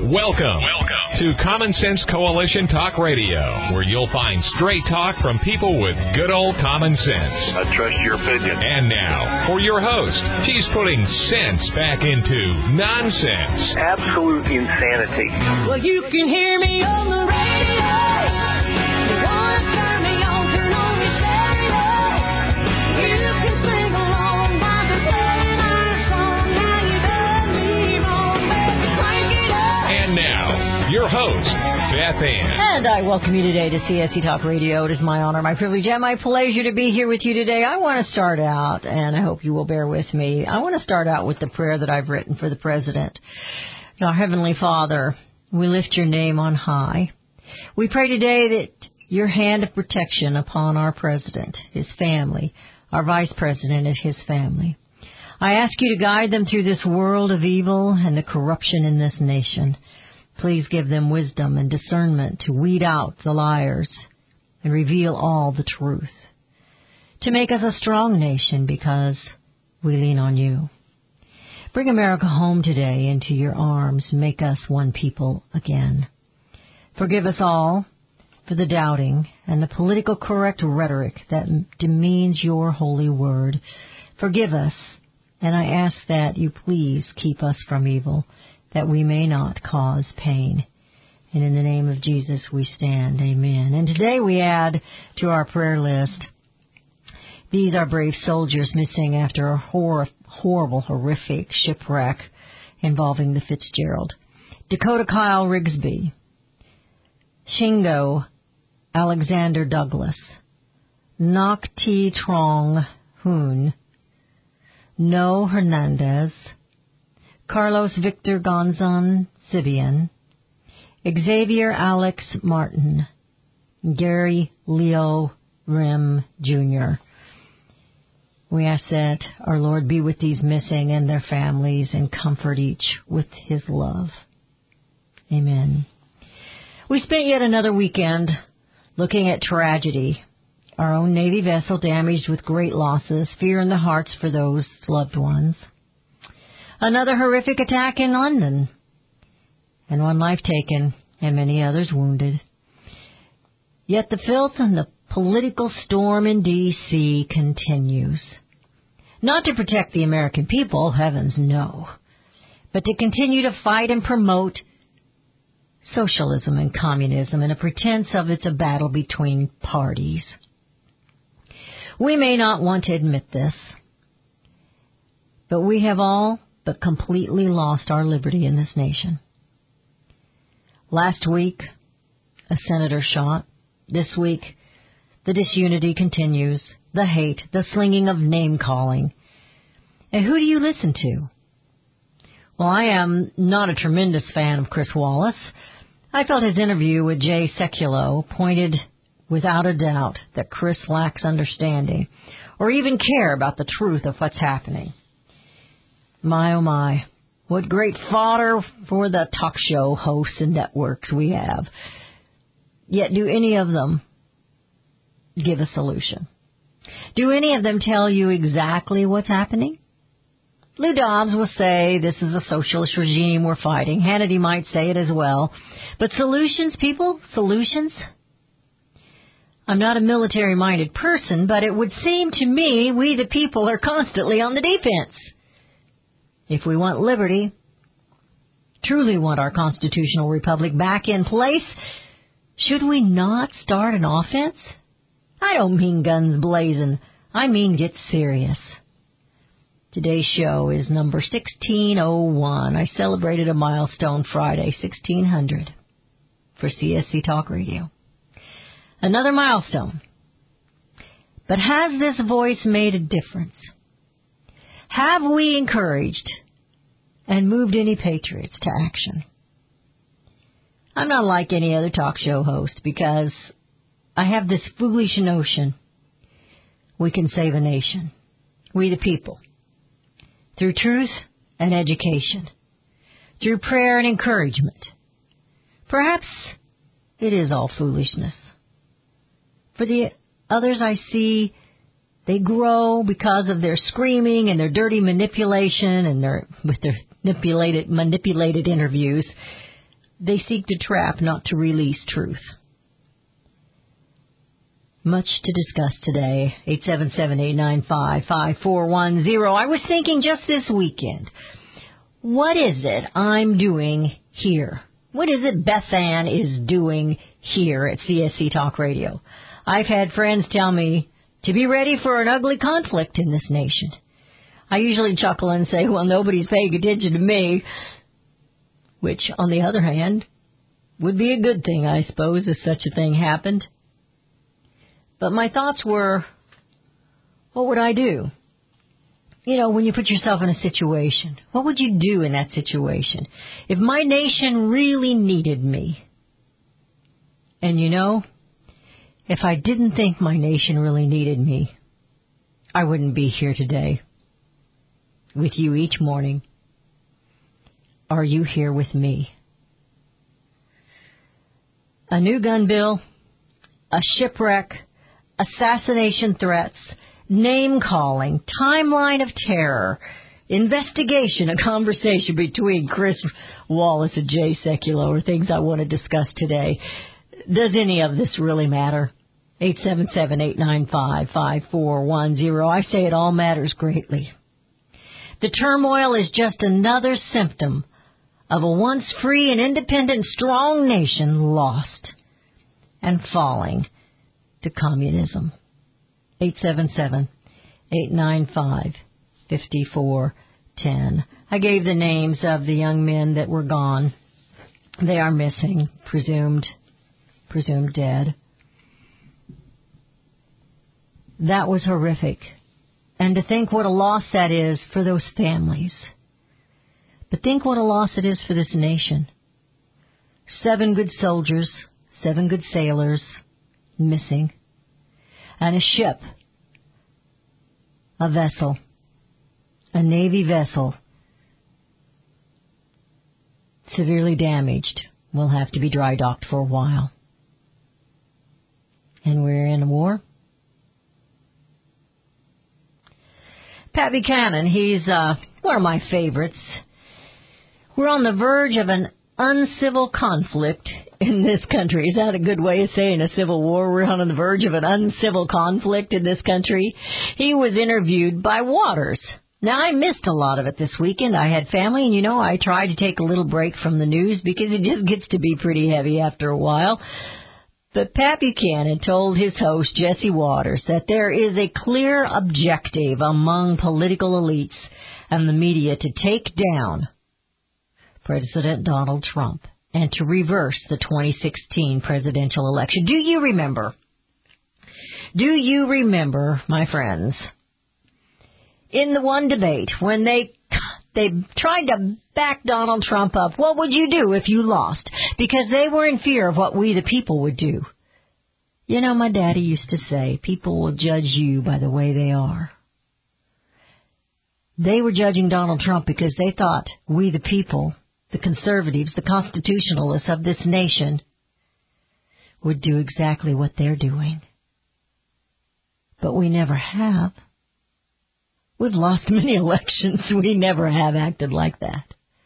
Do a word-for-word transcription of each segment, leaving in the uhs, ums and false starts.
Welcome, Welcome to Common Sense Coalition Talk Radio, where you'll find straight talk from people with good old common sense. I trust your opinion. And now, for your host, she's putting sense back into nonsense. Absolute insanity. Well, you can hear me on the radio. You want to turn me on, turn on your stereo. You can sing along while they're playing our song. Now you done me wrong, baby, crank it up. And now, your host, Beth Ann. And I welcome you today to C S C Talk Radio. It is my honor, my privilege, and my pleasure to be here with you today. I want to start out, and I hope you will bear with me, I want to start out with the prayer that I've written for the President. Our Heavenly Father, we lift your name on high. We pray today that your hand of protection upon our President, his family, our Vice President and his family. I ask you to guide them through this world of evil and the corruption in this nation. Please give them wisdom and discernment to weed out the liars and reveal all the truth. To make us a strong nation because we lean on you. Bring America home today into your arms. Make us one people again. Forgive us all for the doubting and the political correct rhetoric that demeans your holy word. Forgive us, and I ask that you please keep us from evil, that we may not cause pain. And in the name of Jesus we stand. Amen. And today we add to our prayer list, these are brave soldiers missing after a hor- horrible, horrific shipwreck involving the Fitzgerald. Dakota Kyle Rigsby, Shingo Alexander Douglas, Nok T. Trong Hoon, No Hernandez, Carlos Victor Gonzon Sibian, Xavier Alex Martin, Gary Leo Rim Junior We ask that our Lord be with these missing and their families and comfort each with his love. Amen. We spent yet another weekend looking at tragedy. Our own Navy vessel damaged with great losses, fear in the hearts for those loved ones. Another horrific attack in London, and one life taken, and many others wounded. Yet the filth and the political storm in D C continues. Not to protect the American people, heavens no, but to continue to fight and promote socialism and communism in a pretense of it's a battle between parties. We may not want to admit this, but we have all but completely lost our liberty in this nation. Last week, a senator shot. This week, the disunity continues, the hate, the slinging of name-calling. And who do you listen to? Well, I am not a tremendous fan of Chris Wallace. I felt his interview with Jay Sekulow pointed without a doubt that Chris lacks understanding or even care about the truth of what's happening. My, oh my, what great fodder for the talk show hosts and networks we have. Yet do any of them give a solution? Do any of them tell you exactly what's happening? Lou Dobbs will say this is a socialist regime we're fighting. Hannity might say it as well. But solutions, people, solutions? I'm not a military-minded person, but it would seem to me we the people are constantly on the defense. If we want liberty, truly want our constitutional republic back in place, should we not start an offense? I don't mean guns blazing. I mean get serious. Today's show is number sixteen oh one. I celebrated a milestone Friday, sixteen hundred, for C S C Talk Radio. Another milestone. But has this voice made a difference? Have we encouraged and moved any patriots to action? I'm not like any other talk show host because I have this foolish notion we can save a nation, we the people, through truth and education, through prayer and encouragement. Perhaps it is all foolishness. For the others I see, they grow because of their screaming and their dirty manipulation and their with their manipulated manipulated interviews. They seek to trap, not to release truth. Much to discuss today. eight seven seven, eight nine five, five four one zero. I was thinking just this weekend, what is it I'm doing here? What is it Beth Ann is doing here at C S C Talk Radio? I've had friends tell me to be ready for an ugly conflict in this nation. I usually chuckle and say, well, nobody's paying attention to me, which, on the other hand, would be a good thing, I suppose, if such a thing happened. But my thoughts were, what would I do? You know, when you put yourself in a situation, what would you do in that situation? If my nation really needed me, and you know, if I didn't think my nation really needed me, I wouldn't be here today with you each morning. Are you here with me? A new gun bill, a shipwreck, assassination threats, name-calling, timeline of terror, investigation, a conversation between Chris Wallace and Jay Sekulow are things I want to discuss today. Does any of this really matter? eight seven seven, eight nine five, five four one zero. I say it all matters greatly. The turmoil is just another symptom of a once free and independent, strong nation lost and falling to communism. eight seven seven, eight nine five, five four one zero. I gave the names of the young men that were gone. They are missing, presumed, presumed dead. That was horrific. And to think what a loss that is for those families. But think what a loss it is for this nation. Seven good soldiers, seven good sailors missing. And a ship, a vessel, a Navy vessel, severely damaged, will have to be dry docked for a while. And we're in a war. Pat Buchanan, he's uh, one of my favorites. We're on the verge of an uncivil conflict in this country. Is that a good way of saying a civil war? We're on the verge of an uncivil conflict in this country. He was interviewed by Waters. Now, I missed a lot of it this weekend. I had family, and, you know, I tried to take a little break from the news because it just gets to be pretty heavy after a while. But Pat Buchanan told his host, Jesse Waters, that there is a clear objective among political elites and the media to take down President Donald Trump and to reverse the twenty sixteen presidential election. Do you remember? Do you remember, my friends, in the one debate when they they tried to back Donald Trump up, what would you do if you lost? Because they were in fear of what we the people would do. You know, my daddy used to say, people will judge you by the way they are. They were judging Donald Trump because they thought we the people, the conservatives, the constitutionalists of this nation, would do exactly what they're doing. But we never have. We've lost many elections. We never have acted like that.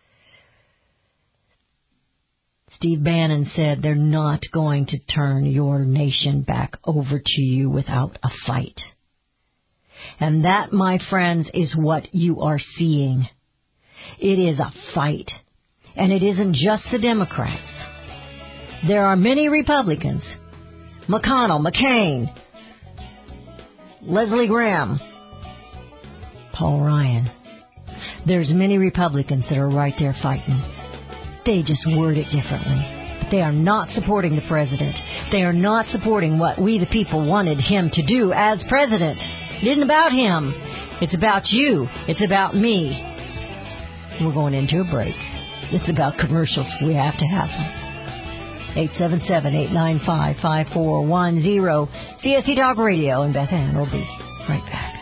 Steve Bannon said they're not going to turn your nation back over to you without a fight. And that, my friends, is what you are seeing. It is a fight. And it isn't just the Democrats. There are many Republicans. McConnell, McCain, Leslie Graham, Paul Ryan. There's many Republicans that are right there fighting. They just word it differently. But they are not supporting the president. They are not supporting what we the people wanted him to do as president. It isn't about him. It's about you. It's about me. We're going into a break. It's about commercials. We have to have them. eight seven seven, eight nine five, five four one zero. C S C Talk Radio, and Beth Ann will be right back.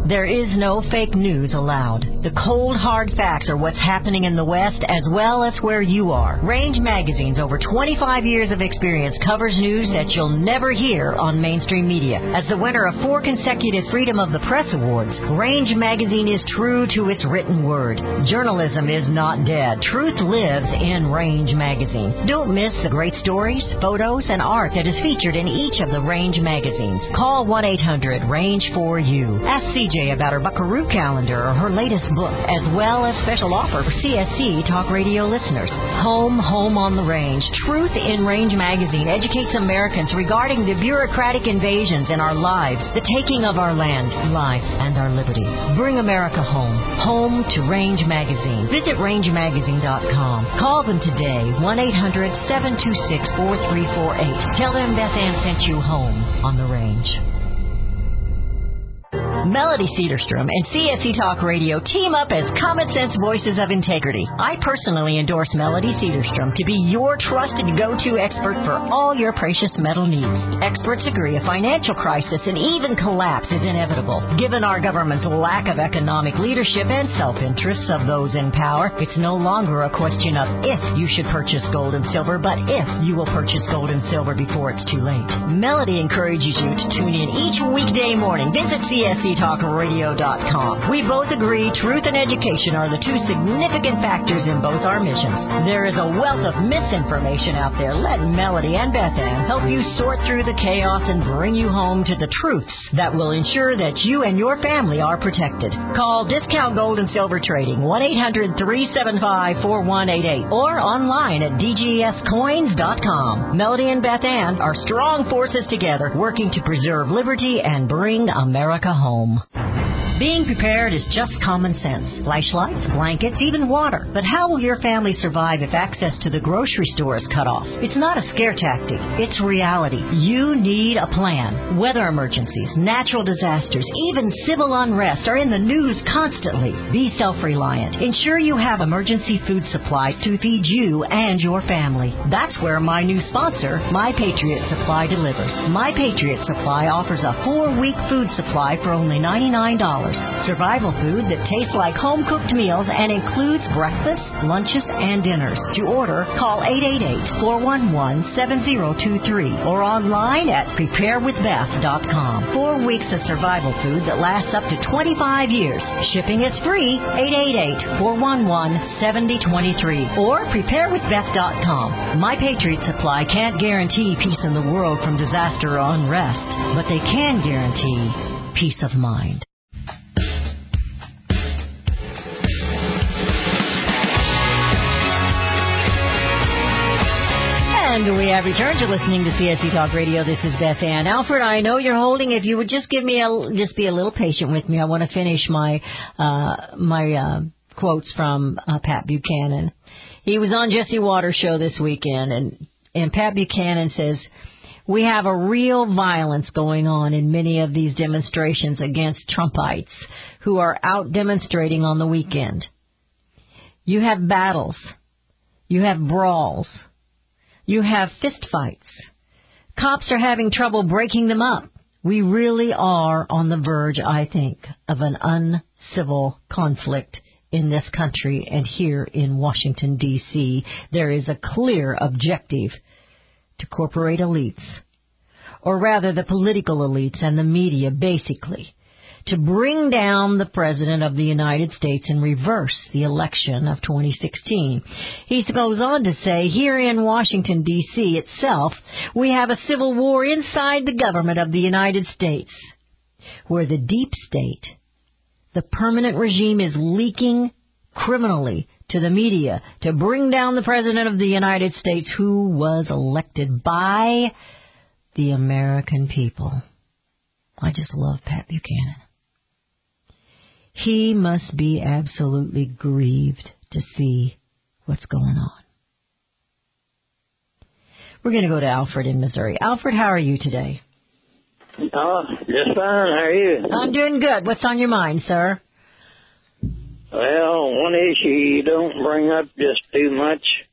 There is no fake news allowed. The cold, hard facts are what's happening in the West as well as where you are. Range Magazine's over twenty-five years of experience covers news that you'll never hear on mainstream media. As the winner of four consecutive Freedom of the Press Awards, Range Magazine is true to its written word. Journalism is not dead. Truth lives in Range Magazine. Don't miss the great stories, photos, and art that is featured in each of the Range magazines. Call one eight hundred range for you. Ask C J about her Buckaroo calendar or her latest book, as well as special offer for C S C Talk Radio listeners. Home, Home on the Range. Truth in Range Magazine educates Americans regarding the bureaucratic invasions in our lives, the taking of our land, life, and our liberty. Bring America home. Home to Range Magazine. Visit range magazine dot com. Call them today, one eight hundred seven two six four three four eight. Tell them Beth Ann sent you home on the Range. Melody Cedarstrom and C S C Talk Radio team up as common sense voices of integrity. I personally endorse Melody Cedarstrom to be your trusted go-to expert for all your precious metal needs. Experts agree a financial crisis and even collapse is inevitable. Given our government's lack of economic leadership and self-interests of those in power, it's no longer a question of if you should purchase gold and silver, but if you will purchase gold and silver before it's too late. Melody encourages you to tune in each weekday morning. Visit C S C Talk Radio dot com. We both agree truth and education are the two significant factors in both our missions. There is a wealth of misinformation out there. Let Melody and Beth Ann help you sort through the chaos and bring you home to the truths that will ensure that you and your family are protected. Call Discount Gold and Silver Trading, one eight hundred three seven five four one eight eight, or online at d g s coins dot com. Melody and Beth Ann are strong forces together, working to preserve liberty and bring America home. Being prepared is just common sense. Flashlights, blankets, even water. But how will your family survive if access to the grocery store is cut off? It's not a scare tactic. It's reality. You need a plan. Weather emergencies, natural disasters, even civil unrest are in the news constantly. Be self-reliant. Ensure you have emergency food supplies to feed you and your family. That's where my new sponsor, My Patriot Supply, delivers. My Patriot Supply offers a four-week food supply for only ninety-nine dollars. Survival food that tastes like home-cooked meals and includes breakfast, lunches, and dinners. To order, call eight eight eight, four one one, seven zero two three or online at prepare with beth dot com. Four weeks of survival food that lasts up to twenty-five years. Shipping is free. eight eight eight, four one one, seven zero two three or prepare with beth dot com. My Patriot Supply can't guarantee peace in the world from disaster or unrest, but they can guarantee peace of mind. And we have returned to listening to C S C Talk Radio. This is Beth Ann. Alfred, I know you're holding. If you would just give me a, just be a little patient with me. I want to finish my, uh, my, uh, quotes from, uh, Pat Buchanan. He was on Jesse Waters' show this weekend, and, and Pat Buchanan says, we have a real violence going on in many of these demonstrations against Trumpites who are out demonstrating on the weekend. You have battles. You have brawls. You have fistfights. Cops are having trouble breaking them up. We really are on the verge, I think, of an uncivil conflict in this country, and here in Washington, D C there is a clear objective to corporate elites, or rather the political elites and the media, basically, to bring down the President of the United States and reverse the election of twenty sixteen. He goes on to say, here in Washington, D C itself, we have a civil war inside the government of the United States, where the deep state, the permanent regime, is leaking criminally to the media to bring down the President of the United States, who was elected by the American people. I just love Pat Buchanan. He must be absolutely grieved to see what's going on. We're going to go to Alfred in Missouri. Alfred, how are you today? Oh, just fine. How are you? I'm doing good. What's on your mind, sir? Well, one issue you don't bring up just too much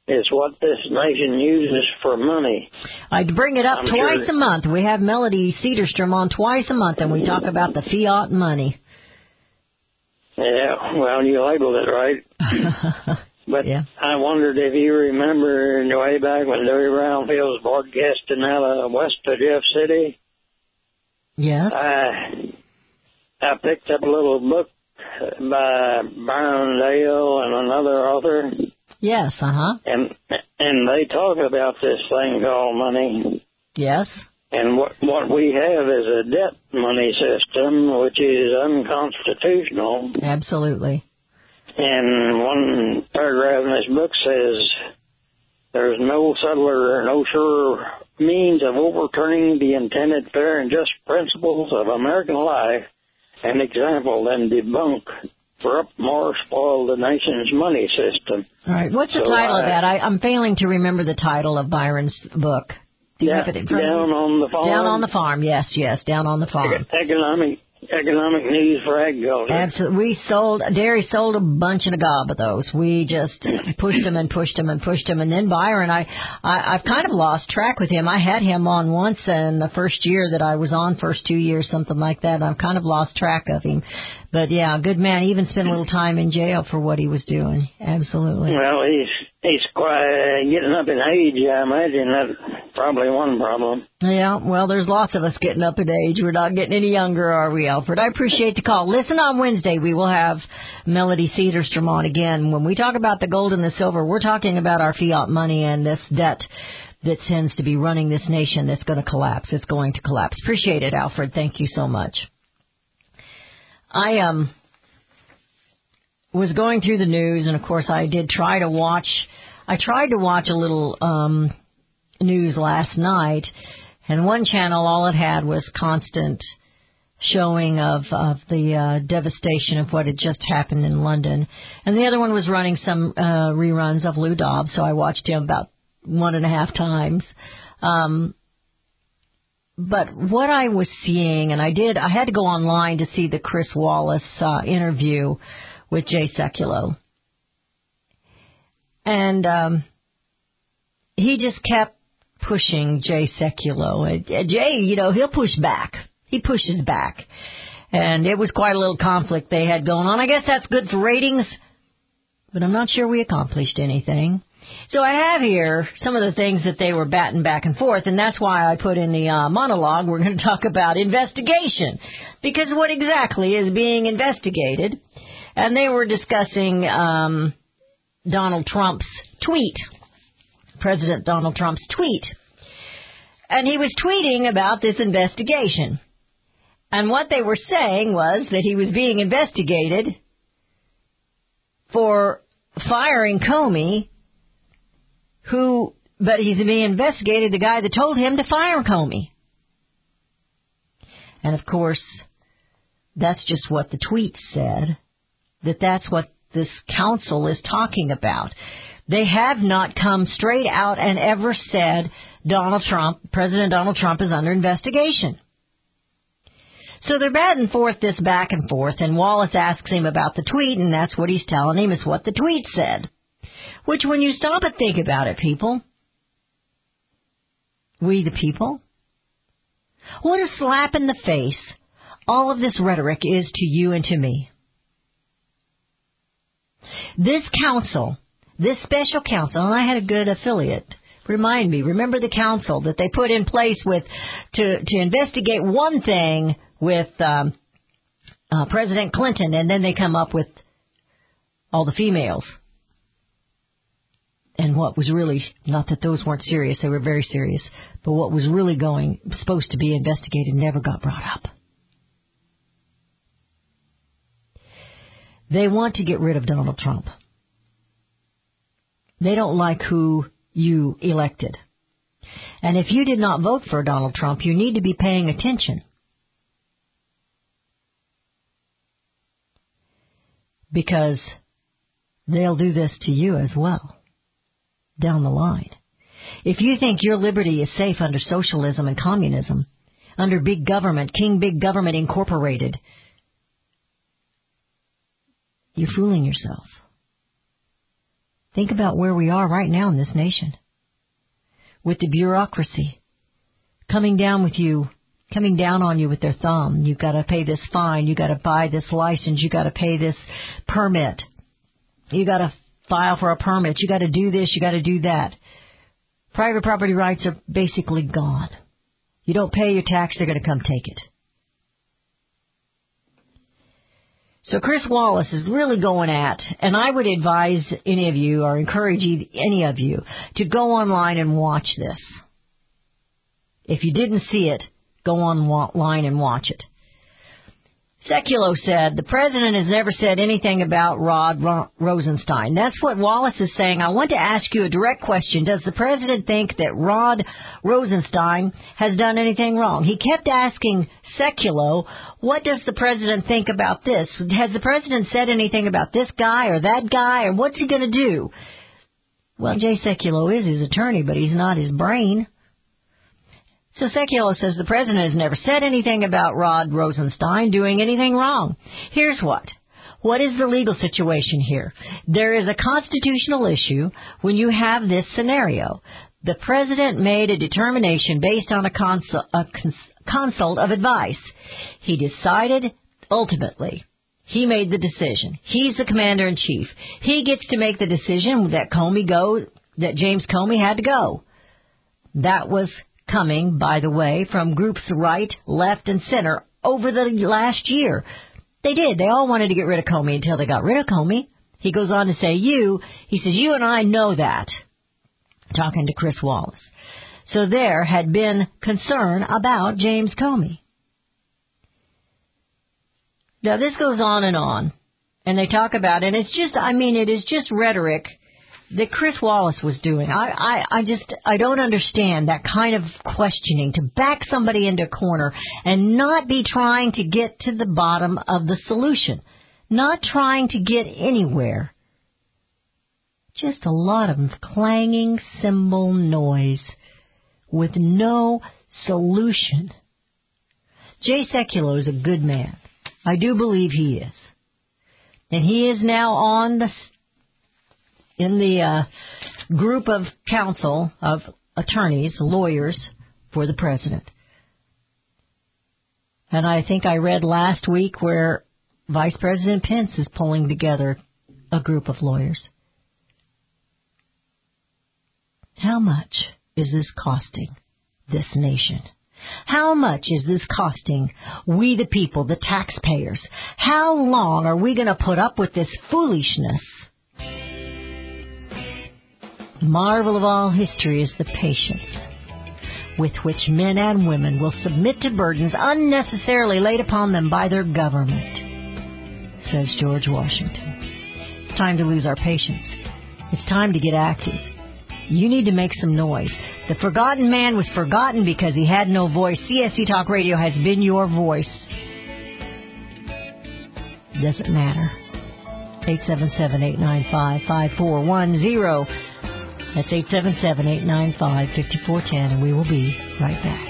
is what this nation uses for money. I bring it up I'm twice sure. a month. We have Melody Cedarstrom on twice a month, and we talk about the fiat money. Yeah, well, you labeled it right. But Yeah. I wondered if you remember way back when Dewey Brownfield was broadcasting out of West of Jeff City. Yes. I I picked up a little book by Byron Dale and another author, Yes. Uh huh. and and they talk about this thing called money. Yes. And what what we have is a debt money system, which is unconstitutional. Absolutely. And one paragraph in this book says there's no subtler or no surer means of overturning the intended fair and just principles of American life and example than debunk, corrupt, or spoil the nation's money system. All right. What's the So title of I- that? I, I'm failing to remember the title of Byron's book. Do you Yeah, have it in front down of you? on the farm. Down on the farm. Yes. Yes. Down on the farm. Economic economic news for agriculture. Absolutely. We sold, Dairy sold a bunch and a gob of those. We just pushed them and pushed them and pushed them. And then Byron, I, I, I've kind of lost track with him. I had him on once in the first year that I was on, first two years, something like that. I've kind of lost track of him. But yeah, good man. He even spent a little time in jail for what he was doing. Absolutely. Well, he's he's quite getting up in age. I imagine that's probably one problem. Yeah, well, there's lots of us getting up in age. We're not getting any younger, are we, Alfred? I appreciate the call. Listen, on Wednesday, we will have Melody Cedarstrom on again. When we talk about the gold and the silver, we're talking about our fiat money and this debt that tends to be running this nation that's going to collapse. It's going to collapse. Appreciate it, Alfred. Thank you so much. I um was going through the news, and, of course, I did try to watch, I tried to watch a little um news last night, and one channel, all it had was constant showing of, of the uh, devastation of what had just happened in London. And the other one was running some uh, reruns of Lou Dobbs, so I watched him about one and a half times. Um, but what I was seeing, and I did, I had to go online to see the Chris Wallace uh, interview with Jay Sekulow. And um, he just kept pushing Jay Sekulow. Uh, Jay, you know, he'll push back. He pushes back. And it was quite a little conflict they had going on. I guess that's good for ratings, but I'm not sure we accomplished anything. So I have here some of the things that they were batting back and forth, and that's why I put in the uh, monologue, we're going to talk about investigation. Because what exactly is being investigated? And they were discussing um, Donald Trump's tweet. President Donald Trump's tweet. And he was tweeting about this investigation. And what they were saying was that he was being investigated for firing Comey, who, but he's being investigated the guy that told him to fire Comey. And of course, that's just what the tweet said, that that's what this council is talking about. They have not come straight out and ever said Donald Trump, President Donald Trump is under investigation. So they're batting forth this back and forth, and Wallace asks him about the tweet, and that's what he's telling him is what the tweet said. Which, when you stop and think about it, people, we the people, what a slap in the face all of this rhetoric is to you and to me. This council, this special council, and I had a good affiliate remind me, remember the council that they put in place with to, to investigate one thing with um, uh, President Clinton, and then they come up with all the females. And what was really, not that those weren't serious, they were very serious, but what was really going, supposed to be investigated never got brought up. They want to get rid of Donald Trump. They don't like who you elected. And if you did not vote for Donald Trump, you need to be paying attention. Because they'll do this to you as well, down the line. If you think your liberty is safe under socialism and communism, under big government, King Big Government Incorporated, you're fooling yourself. Think about where we are right now in this nation. With the bureaucracy coming down with you, coming down on you with their thumb. You've got to pay this fine. You've got to buy this license. You've got to pay this permit. You've got to file for a permit. You've got to do this. You've got to do that. Private property rights are basically gone. You don't pay your tax, they're going to come take it. So Chris Wallace is really going at, and I would advise any of you or encourage any of you to go online and watch this. If you didn't see it, go online and watch it. Sekulow said, the president has never said anything about Rod Ro- Rosenstein. That's what Wallace is saying. I want to ask you a direct question. Does the president think that Rod Rosenstein has done anything wrong? He kept asking Sekulow, what does the president think about this? Has the president said anything about this guy or that guy, or what's he going to do? Well, Jay Sekulow is his attorney, but he's not his brain. So Sekulow says the president has never said anything about Rod Rosenstein doing anything wrong. Here's what. What is the legal situation here? There is a constitutional issue when you have this scenario. The president made a determination based on a, consul, a cons, consult of advice. He decided ultimately. He made the decision. He's the commander-in-chief. He gets to make the decision that Comey go, that James Comey had to go. That was coming, by the way, from groups right, left, and center over the last year. They did. They all wanted to get rid of Comey until they got rid of Comey. He goes on to say, you, he says, you and I know that, talking to Chris Wallace. So there had been concern about James Comey. Now, this goes on and on, and they talk about it, and it's just, I mean, it is just rhetoric that Chris Wallace was doing. I, I, I just, I don't understand that kind of questioning, to back somebody into a corner and not be trying to get to the bottom of the solution, not trying to get anywhere. Just a lot of clanging cymbal noise with no solution. Jay Sekulow is a good man. I do believe he is. And he is now on the in the uh, group of counsel of attorneys, lawyers for the president. And I think I read last week where Vice President Pence is pulling together a group of lawyers. How much is this costing this nation? How much is this costing we the people, the taxpayers? How long are we going to put up with this foolishness? The marvel of all history is the patience with which men and women will submit to burdens unnecessarily laid upon them by their government, says George Washington. It's time to lose our patience. It's time to get active. You need to make some noise. The forgotten man was forgotten because he had no voice. C S C Talk Radio has been your voice. Doesn't matter. eight seven seven, eight nine five, five four one zero. That's eight seven seven, eight nine five, five four one zero, and we will be right back.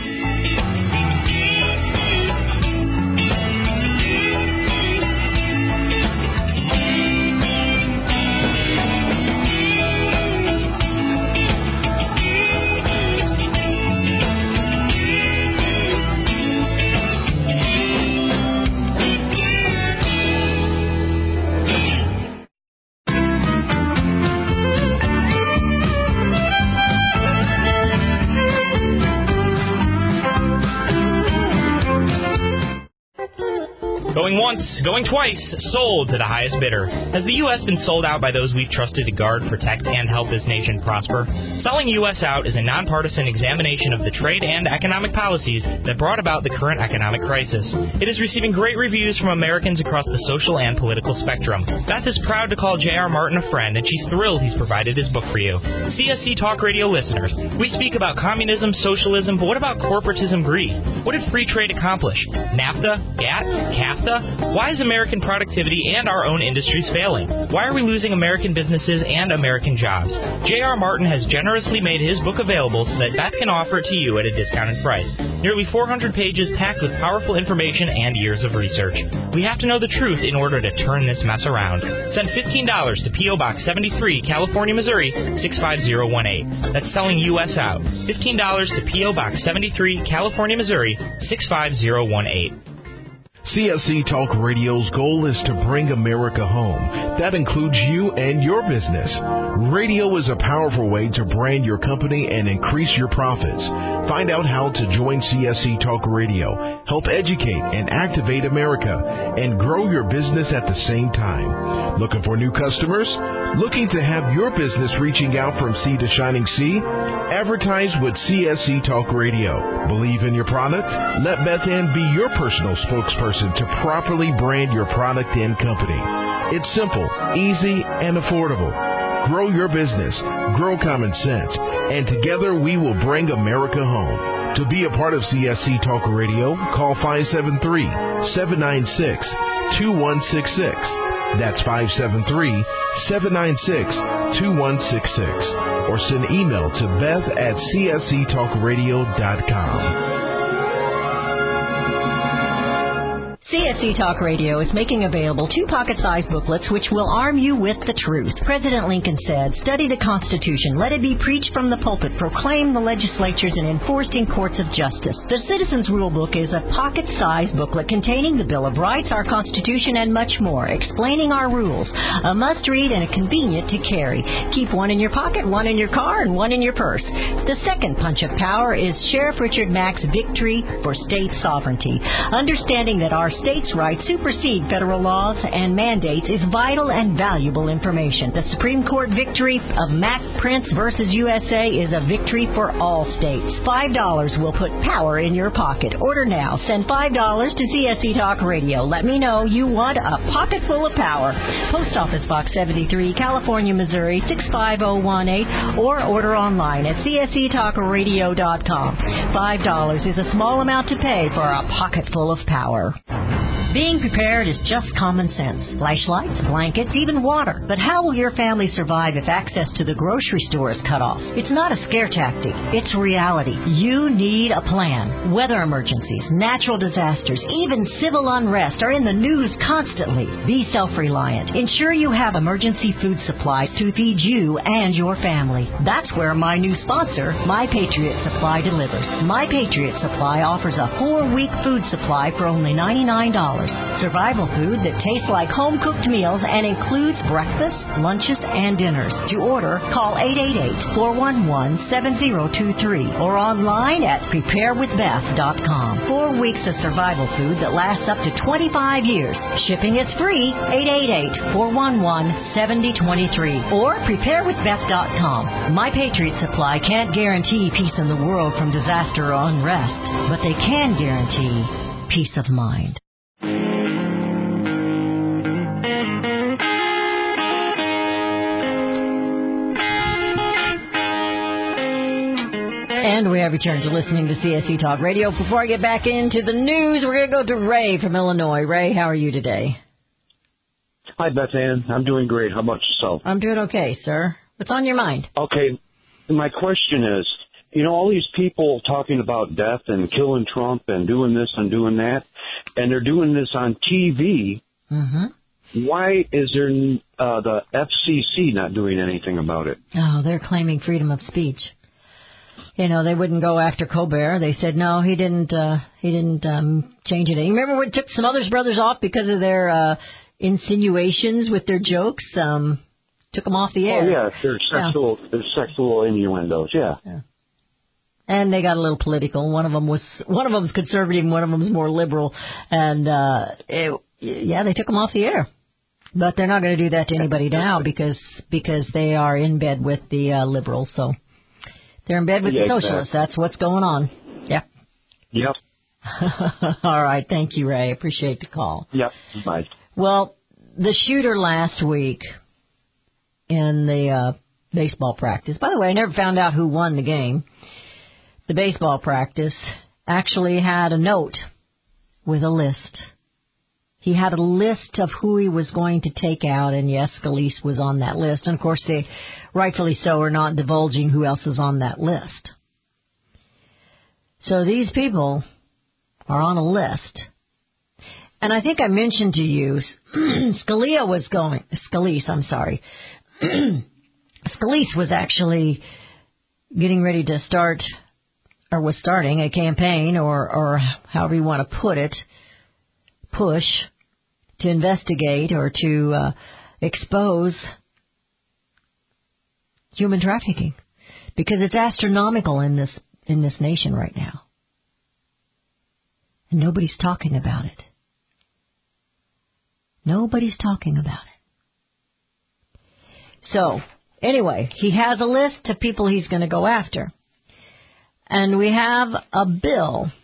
Going once, going twice, sold to the highest bidder. Has the U S been sold out by those we've trusted to guard, protect, and help this nation prosper? Selling U S out is a nonpartisan examination of the trade and economic policies that brought about the current economic crisis. It is receiving great reviews from Americans across the social and political spectrum. Beth is proud to call J R. Martin a friend, and she's thrilled he's provided his book for you. C S C Talk Radio listeners, we speak about communism, socialism, but what about corporatism greed? What did free trade accomplish? NAFTA, GATT, C A F NAFTA? Why is American productivity and our own industries failing? Why are we losing American businesses and American jobs? J R. Martin has generously made his book available so that Beth can offer it to you at a discounted price. Nearly four hundred pages packed with powerful information and years of research. We have to know the truth in order to turn this mess around. Send fifteen dollars to P O. Box seventy-three, California, Missouri, six five zero one eight. That's selling U S out. fifteen dollars to P O. Box seventy-three, California, Missouri, six five zero one eight. C S C Talk Radio's goal is to bring America home. That includes you and your business. Radio is a powerful way to brand your company and increase your profits. Find out how to join C S C Talk Radio, help educate and activate America, and grow your business at the same time. Looking for new customers? Looking to have your business reaching out from sea to shining sea? Advertise with C S C Talk Radio. Believe in your product? Let Beth Ann be your personal spokesperson to properly brand your product and company. It's simple, easy, and affordable. Grow your business, grow common sense, and together we will bring America home. To be a part of C S C Talk Radio, call five seven three, seven nine six, two one six six. That's five seven three, seven nine six, two one six six. Or send email to beth at c s c talk radio dot com. C S C Talk Radio is making available two pocket-sized booklets which will arm you with the truth. President Lincoln said, "Study the Constitution. Let it be preached from the pulpit, proclaimed the legislatures, and enforced in courts of justice." The Citizens Rule Book is a pocket-sized booklet containing the Bill of Rights, our Constitution, and much more, explaining our rules. A must-read and a convenient to carry. Keep one in your pocket, one in your car, and one in your purse. The second punch of power is Sheriff Richard Mack's Victory for State Sovereignty. Understanding that our states' rights supersede federal laws and mandates is vital and valuable information. The Supreme Court victory of Mack Prince versus U S A is a victory for all states. Five dollars will put power in your pocket. Order now. Send five dollars to C S C Talk Radio. Let me know you want a pocket full of power. Post Office Box seventy-three, California, Missouri, six five zero one eight, or order online at c s c talk radio dot com. Five dollars is a small amount to pay for a pocket full of power. Being prepared is just common sense. Flashlights, blankets, even water. But how will your family survive if access to the grocery store is cut off? It's not a scare tactic. It's reality. You need a plan. Weather emergencies, natural disasters, even civil unrest are in the news constantly. Be self-reliant. Ensure you have emergency food supplies to feed you and your family. That's where my new sponsor, My Patriot Supply, delivers. My Patriot Supply offers a four-week food supply for only ninety-nine dollars. Survival food that tastes like home-cooked meals and includes breakfast, lunches, and dinners. To order, call eight eight eight, four one one, seven zero two three or online at prepare with beth dot com. Four weeks of survival food that lasts up to twenty-five years. Shipping is free. eight eight eight, four one one, seven zero two three or prepare with beth dot com. My Patriot Supply can't guarantee peace in the world from disaster or unrest, but they can guarantee peace of mind. And we have returned to listening to C S C Talk Radio. Before I get back into the news, we're going to go to Ray from Illinois. Ray, how are you today? Hi, Beth Ann. I'm doing great. How about yourself? I'm doing okay, sir. What's on your mind? Okay. My question is, you know, all these people talking about death and killing Trump and doing this and doing that, and they're doing this on T V. Mm-hmm. Why is there uh, the F C C not doing anything about it? Oh, they're claiming freedom of speech. You know, they wouldn't go after Colbert. They said, no, he didn't uh, he didn't um, change it. You remember when it took some others brothers off because of their uh, insinuations with their jokes? Um, took them off the air. Oh, yeah, there's sexual, yeah. there's sexual innuendos, yeah. yeah. And they got a little political. One of them was one of them's conservative, and one of them's more liberal. And uh, it, yeah, they took them off the air. But they're not going to do that to anybody now because because they are in bed with the uh, liberals. So they're in bed with yeah, the socialists. Exactly. That's what's going on. Yep. Yep. All right. Thank you, Ray. Appreciate the call. Yep. Bye. Well, the shooter last week in the uh, baseball practice. By the way, I never found out who won the game. The baseball practice actually had a note with a list. He had a list of who he was going to take out, and yes, Scalise was on that list. And, of course, they, rightfully so, are not divulging who else is on that list. So these people are on a list. And I think I mentioned to you, Scalia was going, Scalise, I'm sorry. Scalise was actually getting ready to start, or was starting a campaign, or, or however you want to put it, push to investigate or to uh, expose human trafficking, because it's astronomical in this in this nation right now, and nobody's talking about it. Nobody's talking about it. So anyway, he has a list of people he's going to go after, and we have a bill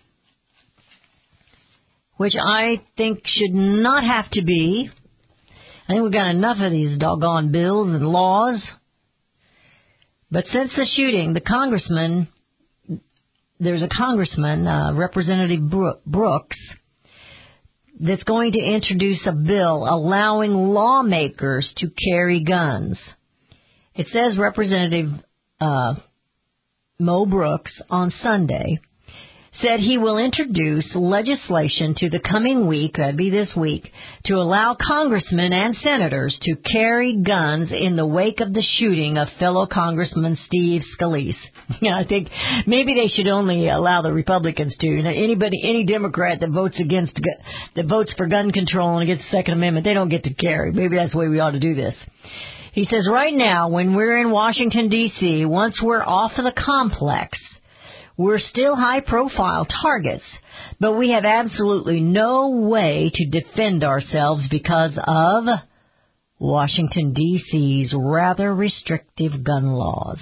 which I think should not have to be. I think we've got enough of these doggone bills and laws. But since the shooting, the congressman, there's a congressman, uh, Representative Brooks, that's going to introduce a bill allowing lawmakers to carry guns. It says Representative uh, Mo Brooks on Sunday said he will introduce legislation to the coming week, that'd be this week, to allow congressmen and senators to carry guns in the wake of the shooting of fellow Congressman Steve Scalise. I think maybe they should only allow the Republicans to. You know, anybody, any Democrat that votes against, that votes for gun control and against the Second Amendment, they don't get to carry. Maybe that's the way we ought to do this. He says right now, when we're in Washington, D C, once we're off of the complex, we're still high-profile targets, but we have absolutely no way to defend ourselves because of Washington, D C's rather restrictive gun laws.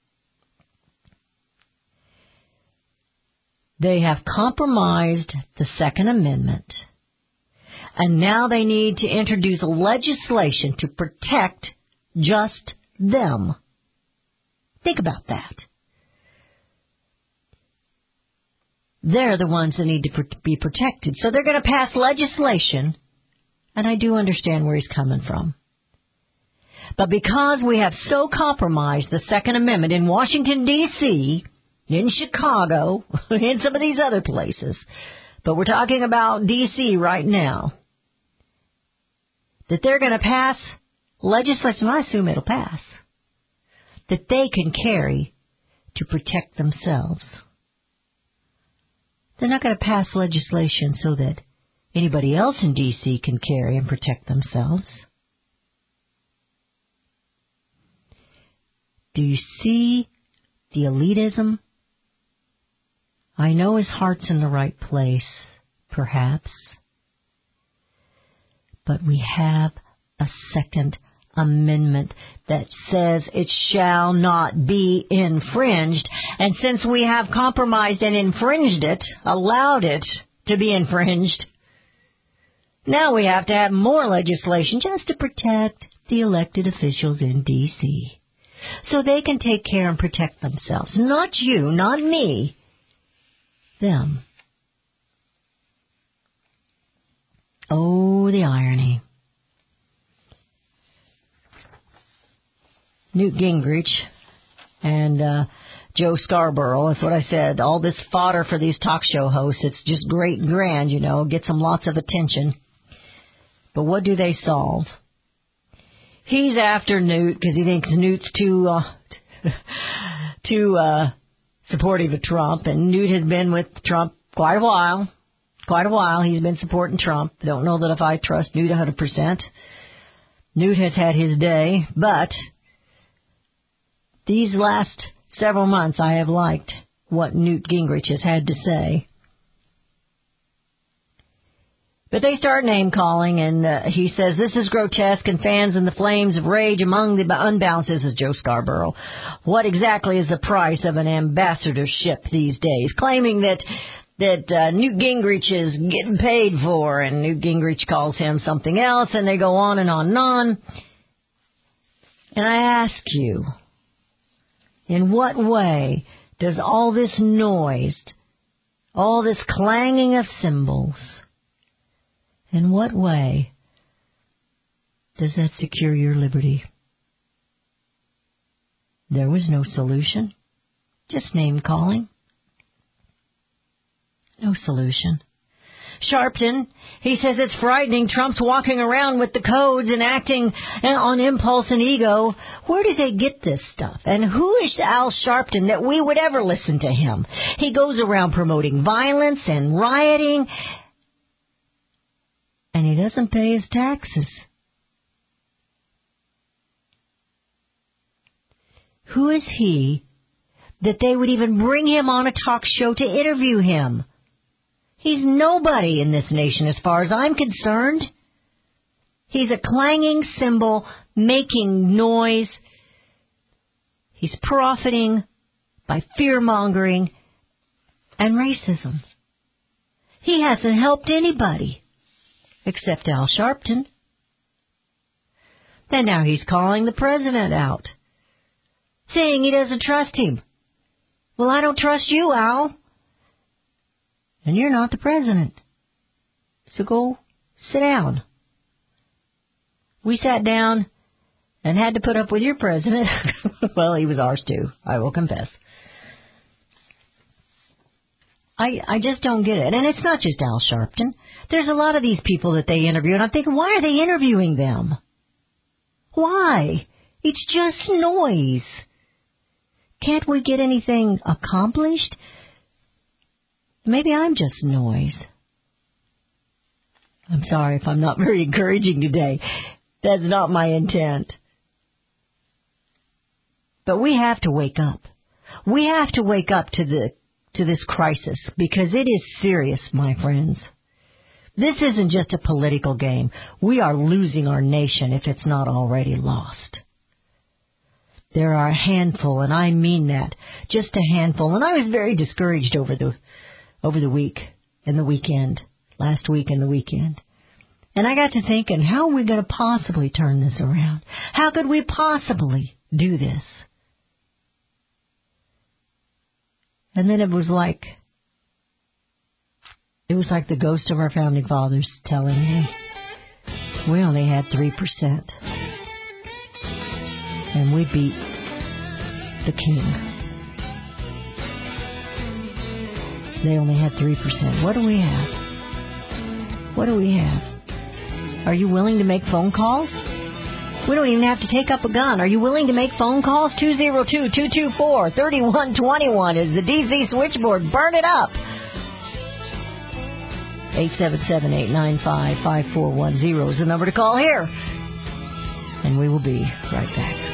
They have compromised the Second Amendment, and now they need to introduce legislation to protect just them. Think about that. They're the ones that need to be protected. So they're going to pass legislation, and I do understand where he's coming from. But because we have so compromised the Second Amendment in Washington, D C, in Chicago, in some of these other places, but we're talking about D C right now, that they're going to pass legislation, I assume it'll pass, that they can carry to protect themselves. They're not going to pass legislation so that anybody else in D C can carry and protect themselves. Do you see the elitism? I know his heart's in the right place, perhaps, but we have a Second Amendment that says it shall not be infringed. And since we have compromised and infringed it, allowed it to be infringed, now we have to have more legislation just to protect the elected officials in D C so they can take care and protect themselves. Not you, not me, them. Oh, the irony. Newt Gingrich and uh, Joe Scarborough. That's what I said. All this fodder for these talk show hosts. It's just great and grand, you know, gets them lots of attention. But what do they solve? He's after Newt because he thinks Newt's too uh, too uh, supportive of Trump, and Newt has been with Trump quite a while. Quite a while. He's been supporting Trump. I don't know that if I trust Newt one hundred percent. Newt has had his day, but these last several months, I have liked what Newt Gingrich has had to say. But they start name-calling, and uh, he says, this is grotesque and fans in the flames of rage among the unbalanced. This is Joe Scarborough. What exactly is the price of an ambassadorship these days? Claiming that that uh, Newt Gingrich is getting paid for, and Newt Gingrich calls him something else, and they go on and on and on. And I ask you, in what way does all this noise, all this clanging of cymbals, In what way does that secure your liberty? There was no solution. Just name-calling. No solution. Sharpton, he says it's frightening. Trump's walking around with the codes and acting on impulse and ego. Where do they get this stuff? And who is Al Sharpton that we would ever listen to him? He goes around promoting violence and rioting, and he doesn't pay his taxes. Who is he that they would even bring him on a talk show to interview him? He's nobody in this nation as far as I'm concerned. He's a clanging cymbal making noise. He's profiting by fear-mongering and racism. He hasn't helped anybody except Al Sharpton. And now he's calling the president out, saying he doesn't trust him. Well, I don't trust you, Al. And you're not the president. So go sit down. We sat down and had to put up with your president. Well, he was ours too, I will confess. I I just don't get it. And it's not just Al Sharpton. There's a lot of these people that they interview, and I'm thinking, why are they interviewing them? Why? It's just noise. Can't we get anything accomplished? Maybe I'm just noise. I'm sorry if I'm not very encouraging today. That's not my intent. But we have to wake up. We have to wake up to the to this crisis, because it is serious, my friends. This isn't just a political game. We are losing our nation if it's not already lost. There are a handful, and I mean that, just a handful. And I was very discouraged over the over the week and the weekend, last week and the weekend. And I got to thinking, how are we going to possibly turn this around? How could we possibly do this? And then it was like, it was like the ghost of our founding fathers telling me, we only had three percent. And we beat the king. They only had three percent. What do we have? What do we have? Are you willing to make phone calls? We don't even have to take up a gun. Are you willing to make phone calls? two oh two, two two four, three one two one is the D Z switchboard. Burn it up. eight seven seven, eight nine five, five four one zero is the number to call here. And we will be right back.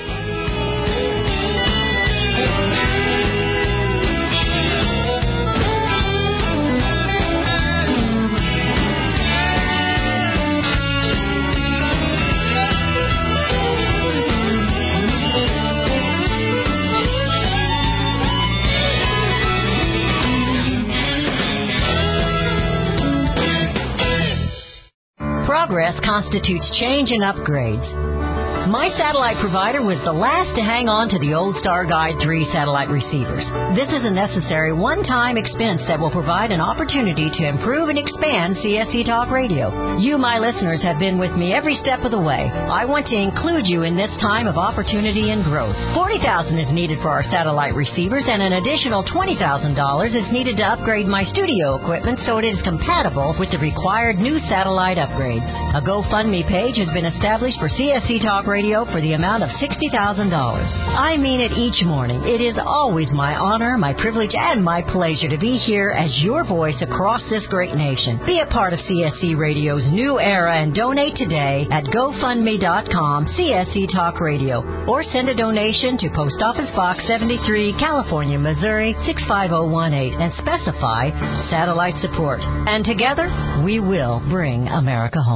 Progress constitutes change and upgrades. My satellite provider was the last to hang on to the old Star Guide three satellite receivers. This is a necessary one-time expense that will provide an opportunity to improve and expand C S C Talk Radio. You, my listeners, have been with me every step of the way. I want to include you in this time of opportunity and growth. forty thousand dollars is needed for our satellite receivers, and an additional twenty thousand dollars is needed to upgrade my studio equipment so it is compatible with the required new satellite upgrades. A GoFundMe page has been established for C S C Talk Radio for the amount of sixty thousand dollars. I mean it each morning. It is always my honor, my privilege, and my pleasure to be here as your voice across this great nation. Be a part of C S C Radio's new era and donate today at GoFundMe dot com C S C Talk Radio, or send a donation to Post Office Box seventy-three, California, Missouri six five zero one eight and specify satellite support. And together, we will bring America home.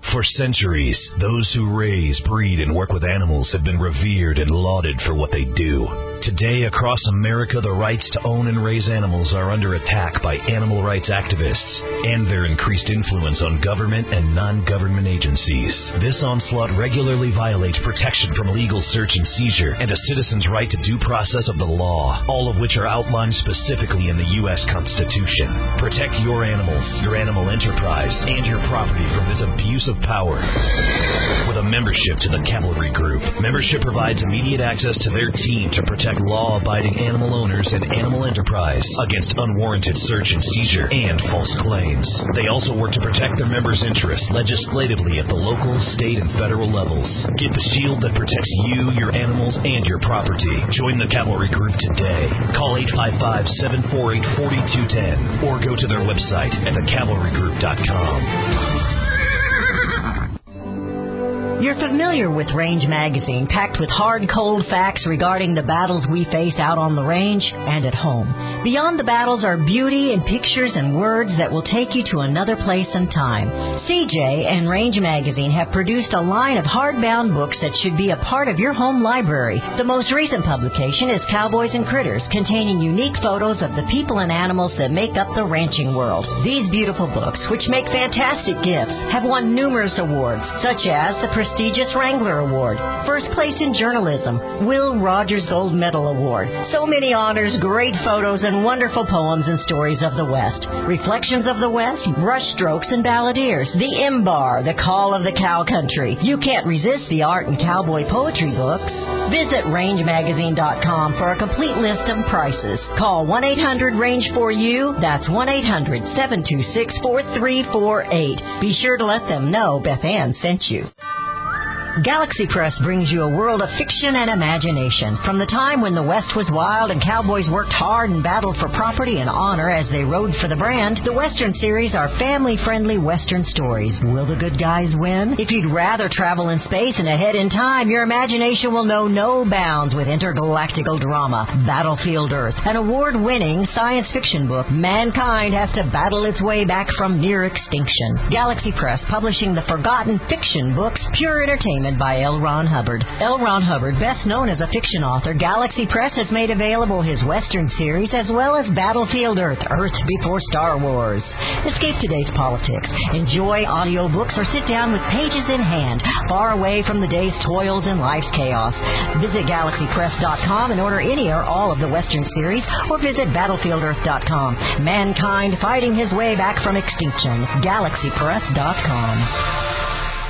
For centuries, those who raise, breed, and work with animals have been revered and lauded for what they do. Today, across America, the rights to own and raise animals are under attack by animal rights activists and their increased influence on government and non-government agencies. This onslaught regularly violates protection from illegal search and seizure and a citizen's right to due process of the law, all of which are outlined specifically in the U S Constitution. Protect your animals, your animal enterprise, and your property from this abuse of power. With a membership to the Cavalry Group, membership provides immediate access to their team to protect law-abiding animal owners and animal enterprise against unwarranted search and seizure and false claims. They also work to protect their members' interests legislatively at the local, state, and federal levels. Get the shield that protects you, your animals, and your property. Join the Cavalry Group today. Call eight five five, seven four eight, four two one zero or go to their website at the cavalry group dot com. You're familiar with Range Magazine, packed with hard, cold facts regarding the battles we face out on the range and at home. Beyond the battles are beauty and pictures and words that will take you to another place and time. C J and Range Magazine have produced a line of hardbound books that should be a part of your home library. The most recent publication is Cowboys and Critters, containing unique photos of the people and animals that make up the ranching world. These beautiful books, which make fantastic gifts, have won numerous awards, such as the prestigious Wrangler Award, First Place in Journalism, Will Rogers Gold Medal Award. So many honors, great photos, and wonderful poems and stories of the West. Reflections of the West, Brushstrokes and Balladeers, The M-Bar, The Call of the Cow Country. You can't resist the art and cowboy poetry books. Visit range magazine dot com for a complete list of prices. Call one eight hundred range four U. That's one eight hundred, seven two six, four three four eight. Be sure to let them know Beth Ann sent you. Galaxy Press brings you a world of fiction and imagination. From the time when the West was wild and cowboys worked hard and battled for property and honor as they rode for the brand, the Western series are family-friendly Western stories. Will the good guys win? If you'd rather travel in space and ahead in time, your imagination will know no bounds with intergalactical drama. Battlefield Earth, an award-winning science fiction book. Mankind has to battle its way back from near extinction. Galaxy Press, publishing the forgotten fiction books, pure entertainment by L. Ron Hubbard. L. Ron Hubbard, best known as a fiction author, Galaxy Press has made available his Western series as well as Battlefield Earth, Earth Before Star Wars. Escape today's politics. Enjoy audiobooks or sit down with pages in hand, far away from the day's toils and life's chaos. Visit galaxy press dot com and order any or all of the Western series, or visit battlefield earth dot com. Mankind fighting his way back from extinction. galaxy press dot com.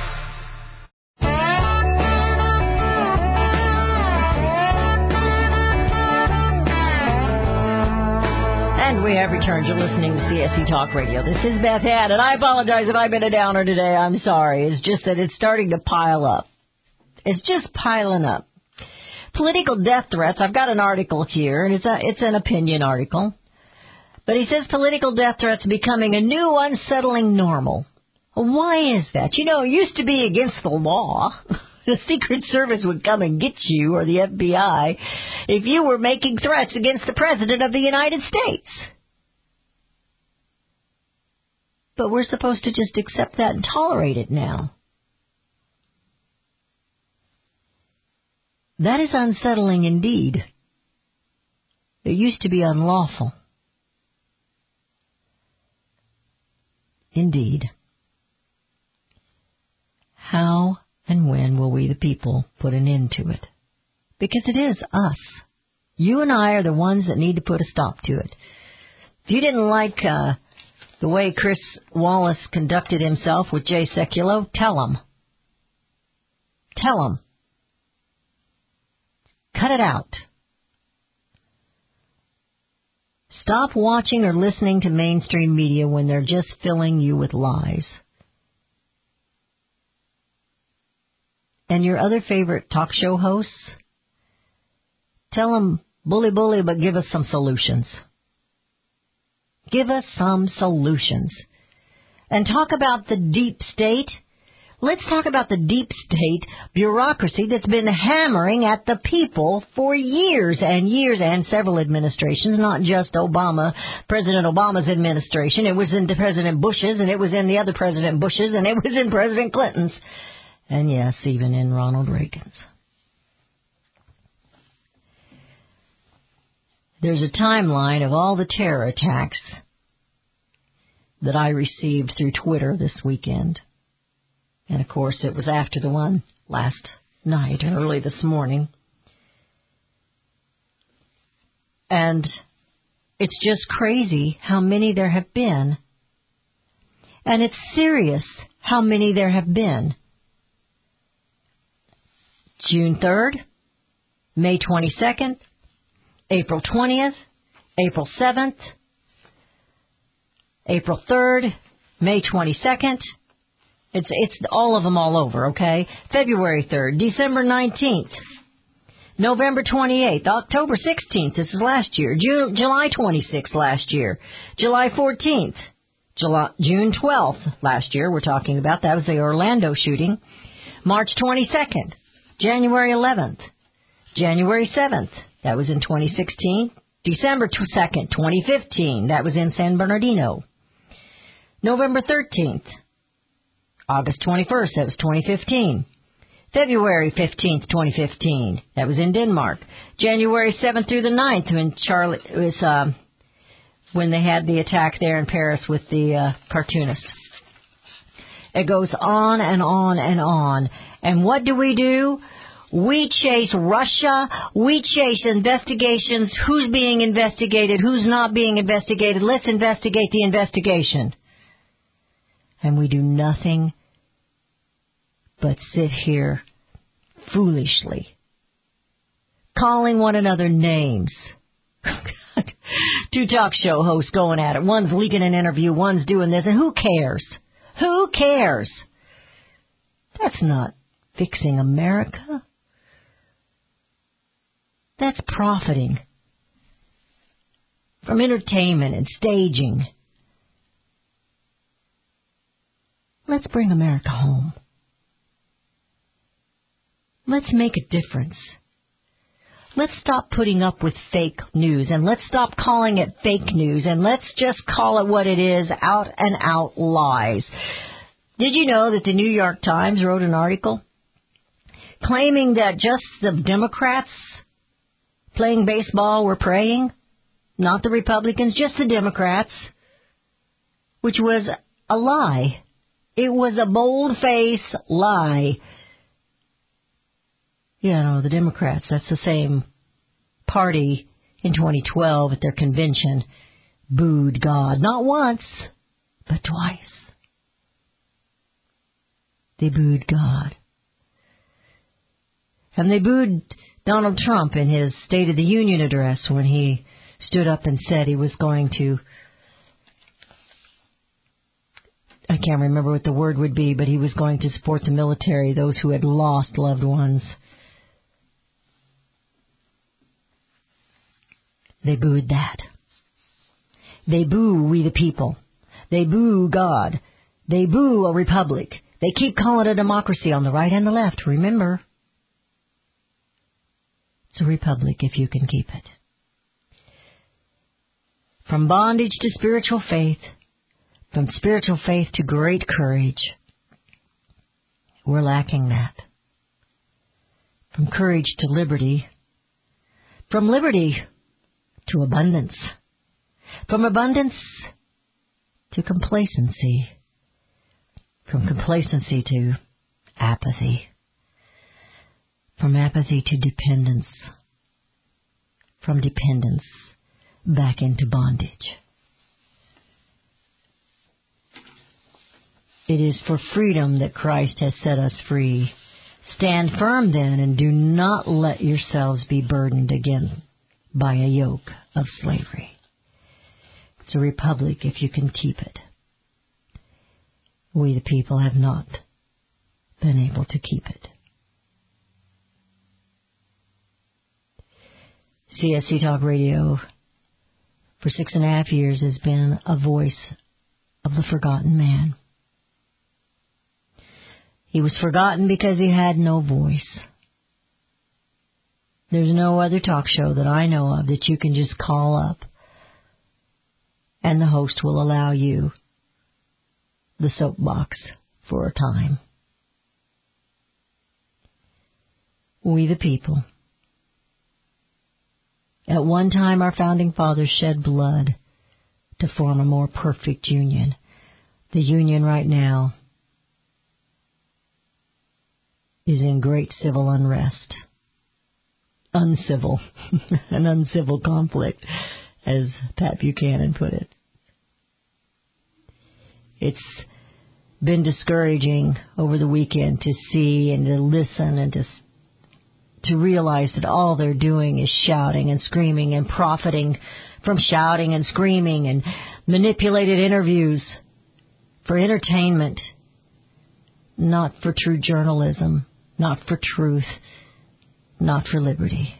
And we have returned. You're listening to C S C Talk Radio. This is Beth Ann, and I apologize if I've been a downer today. I'm sorry. It's just that it's starting to pile up. It's just piling up. Political death threats. I've got an article here, and it's a, it's an opinion article. But he says political death threats are becoming a new unsettling normal. Well, why is that? You know, it used to be against the law. The Secret Service would come and get you, or the F B I, if you were making threats against the President of the United States. But we're supposed to just accept that and tolerate it now. That is unsettling indeed. It used to be unlawful. Indeed. How and when will we, the people, put an end to it? Because it is us. You and I are the ones that need to put a stop to it. If you didn't like uh, the way Chris Wallace conducted himself with Jay Sekulow, tell him. Tell him. Cut it out. Stop watching or listening to mainstream media when they're just filling you with lies. And your other favorite talk show hosts, tell them, bully, bully, but give us some solutions. Give us some solutions. And talk about the deep state. Let's talk about the deep state bureaucracy that's been hammering at the people for years and years and several administrations, not just Obama, President Obama's administration. It was in President Bush's, and it was in the other President Bush's, and it was in President Clinton's, and yes, even in Ronald Reagan's. There's a timeline of all the terror attacks that I received through Twitter this weekend. And, of course, it was after the one last night, early this morning. And it's just crazy how many there have been. And it's serious how many there have been. June third, May twenty-second, April twentieth, April seventh, April third, May twenty-second. It's it's all of them all over, okay? February third, December nineteenth, November twenty-eighth, October sixteenth, this is last year, June, July twenty-sixth last year, July fourteenth, July, June twelfth last year we're talking about, that was the Orlando shooting, March twenty-second, January eleventh, January seventh, that was in twenty sixteen, December second, twenty fifteen, that was in San Bernardino, November thirteenth, August twenty-first, that was twenty fifteen. February fifteenth, twenty fifteen, that was in Denmark. January seventh through the ninth, when Charlie it was um, when they had the attack there in Paris with the uh, cartoonist. It goes on and on and on. And what do we do? We chase Russia. We chase investigations. Who's being investigated? Who's not being investigated? Let's investigate the investigation. And we do nothing but sit here foolishly, calling one another names. Two talk show hosts going at it. One's leaking an interview, one's doing this, and who cares? Who cares? That's not fixing America. That's profiting from entertainment and staging. Let's bring America home. Let's make a difference. Let's stop putting up with fake news, and let's stop calling it fake news, and let's just call it what it is, out and out lies. Did you know that the New York Times wrote an article claiming that just the Democrats playing baseball were praying? Not the Republicans, just the Democrats, which was a lie. It was a bold-faced lie. You know, the Democrats, that's the same party in twenty twelve at their convention, booed God. Not once, but twice. They booed God. And they booed Donald Trump in his State of the Union address when he stood up and said he was going to, I can't remember what the word would be, but he was going to support the military, those who had lost loved ones. They booed that. They boo we the people. They boo God. They boo a republic. They keep calling it a democracy on the right and the left. Remember, it's a republic if you can keep it. From bondage to spiritual faith, from spiritual faith to great courage, we're lacking that. From courage to liberty, from liberty to abundance, from abundance to complacency, from complacency to apathy, from apathy to dependence, from dependence back into bondage. It is for freedom that Christ has set us free. Stand firm then, and do not let yourselves be burdened again by a yoke of slavery. It's a republic if you can keep it. We the people have not been able to keep it. C S C Talk Radio for six and a half years has been a voice of the forgotten man. He was forgotten because he had no voice. There's no other talk show that I know of that you can just call up and the host will allow you the soapbox for a time. We the people. At one time our founding fathers shed blood to form a more perfect union. The union right now is in great civil unrest. Uncivil. An uncivil conflict, as Pat Buchanan put it. It's been discouraging over the weekend to see and to listen and to to realize that all they're doing is shouting and screaming and profiting from shouting and screaming and manipulated interviews for entertainment, not for true journalism, not for truth, not for liberty.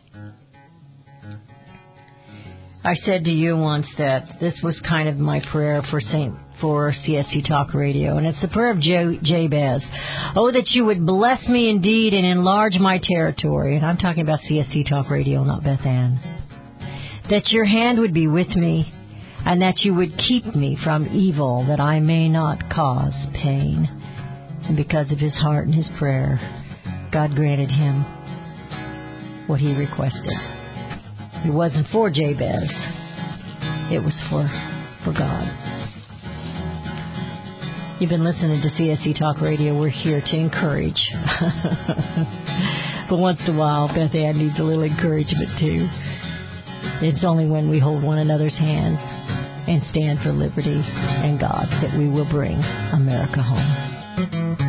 I said to you once that this was kind of my prayer for Saint for C S C Talk Radio, and it's the prayer of Jabez. Oh, that you would bless me indeed and enlarge my territory. And I'm talking about C S C Talk Radio, not Beth Ann. That your hand would be with me, and that you would keep me from evil, that I may not cause pain. And because of his heart and his prayer, God granted him what he requested. It wasn't for Jabez. It was for, for God. You've been listening to C S C Talk Radio. We're here to encourage. But once in a while, Beth Ann needs a little encouragement, too. It's only when we hold one another's hands and stand for liberty and God that we will bring America home.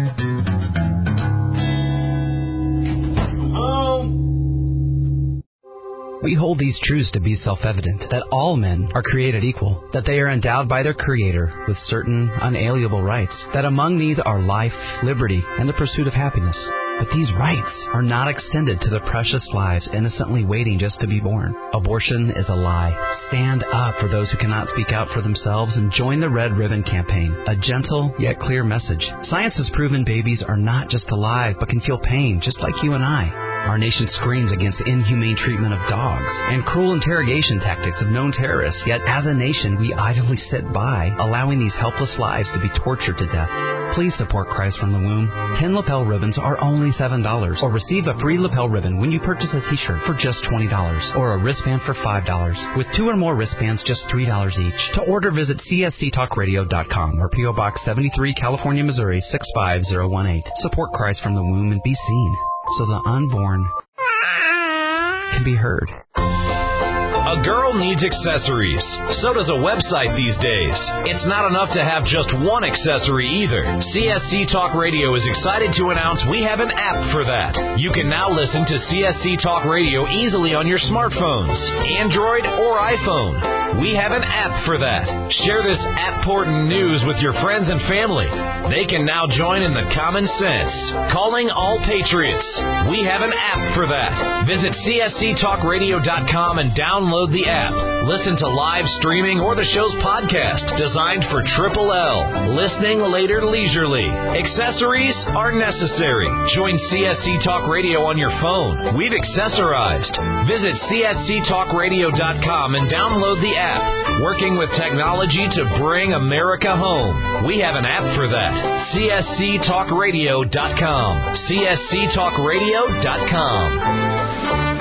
We hold these truths to be self-evident, that all men are created equal, that they are endowed by their Creator with certain unalienable rights, that among these are life, liberty, and the pursuit of happiness. But these rights are not extended to the precious lives innocently waiting just to be born. Abortion is a lie. Stand up for those who cannot speak out for themselves and join the Red Ribbon Campaign, a gentle yet clear message. Science has proven babies are not just alive, but can feel pain just like you and I. Our nation screams against inhumane treatment of dogs and cruel interrogation tactics of known terrorists. Yet as a nation, we idly sit by, allowing these helpless lives to be tortured to death. Please support Christ from the Womb. Ten lapel ribbons are only seven dollars. Or receive a free lapel ribbon when you purchase a t-shirt for just twenty dollars. Or a wristband for five dollars. With two or more wristbands, just three dollars each. To order, visit C S C talk radio dot com or P O Box seventy-three, California, Missouri, six five zero one eight. Support Christ from the Womb and be seen, so the unborn can be heard. A girl needs accessories. So does a website these days. It's not enough to have just one accessory either. C S C Talk Radio is excited to announce we have an app for that. You can now listen to C S C Talk Radio easily on your smartphones, Android or iPhone. We have an app for that. Share this app-portant news with your friends and family. They can now join in the common sense. Calling all patriots. We have an app for that. Visit C S C talk radio dot com and download the app. Listen to live streaming or the show's podcast, designed for Triple L. Listening later leisurely. Accessories are necessary. Join C S C Talk Radio on your phone. We've accessorized. Visit C S C talk radio dot com and download the app. Working with technology to bring America home. We have an app for that. C S C talk radio dot com. C S C talk radio dot com.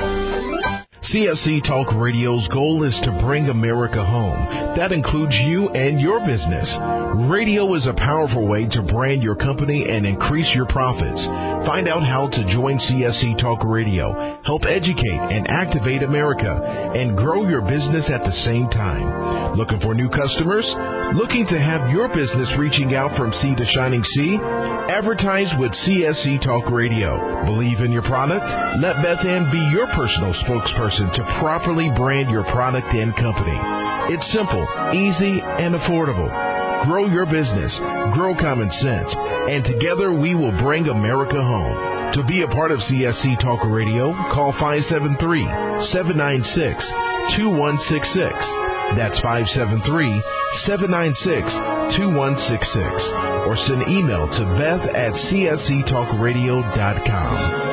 C S C Talk Radio's goal is to bring America home. That includes you and your business. Radio is a powerful way to brand your company and increase your profits. Find out how to join C S C Talk Radio, help educate and activate America, and grow your business at the same time. Looking for new customers? Looking to have your business reaching out from sea to shining sea? Advertise with C S C Talk Radio. Believe in your product? Let Beth Ann be your personal spokesperson to properly brand your product and company. It's simple, easy, and affordable. Grow your business, grow common sense, and together we will bring America home. To be a part of C S C Talk Radio, call five seven three, seven nine six, two one six six. That's five seven three, seven nine six, two one six six. Or send email to Beth at C S C talk radio dot com.